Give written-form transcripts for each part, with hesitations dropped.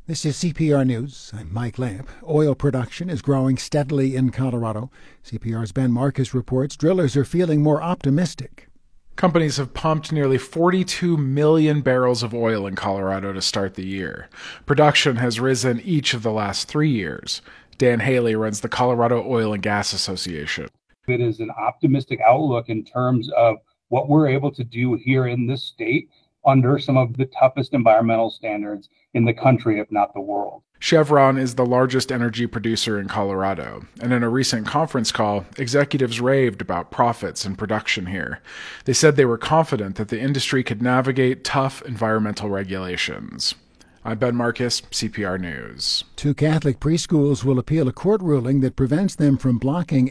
This is CPR News. I'm Mike Lamp. Oil production is growing steadily in Colorado. CPR's Ben Marcus reports drillers are feeling more optimistic. Companies have pumped nearly 42 million barrels of oil in Colorado to start the year. Production has risen each of the last 3 years. Dan Haley runs the Colorado Oil and Gas Association. It is an optimistic outlook in terms of what we're able to do here in this state under some of the toughest environmental standards in the country, if not the world. Chevron is the largest energy producer in Colorado, and in a recent conference call, executives raved about profits and production here. They said they were confident that the industry could navigate tough environmental regulations. I'm Ben Marcus, CPR News. 2 Catholic preschools will appeal a court ruling that prevents them from blocking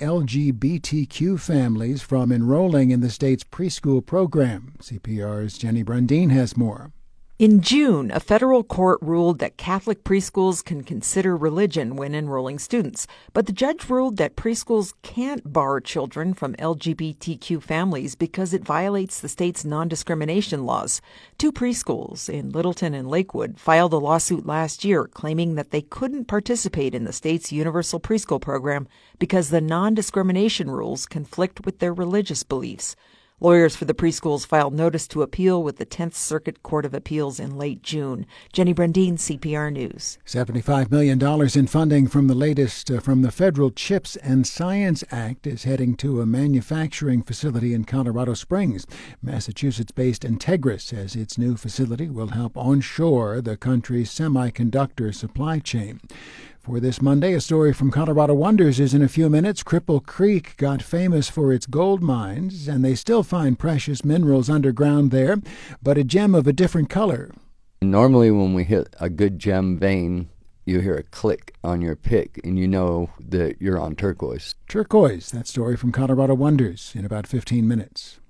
LGBTQ families from enrolling in the state's preschool program. CPR's Jenny Brundin has more. In June, a federal court ruled that Catholic preschools can consider religion when enrolling students. But the judge ruled that preschools can't bar children from LGBTQ families because it violates the state's non-discrimination laws. 2 preschools in Littleton and Lakewood filed a lawsuit last year claiming that they couldn't participate in the state's universal preschool program because the non-discrimination rules conflict with their religious beliefs. Lawyers for the preschools filed notice to appeal with the 10th Circuit Court of Appeals in late June. Jenny Brundin, CPR News. $75 million in funding from the latest from the Federal CHIPS and Science Act is heading to a manufacturing facility in Colorado Springs. Massachusetts-based Entegris says its new facility will help onshore the country's semiconductor supply chain. For this Monday, a story from Colorado Wonders is in a few minutes. Cripple Creek got famous for its gold mines, and they still find precious minerals underground there, but a gem of a different color. Normally when we hit a good gem vein, you hear a click on your pick, and you know that you're on turquoise. Turquoise, that story from Colorado Wonders in about 15 minutes.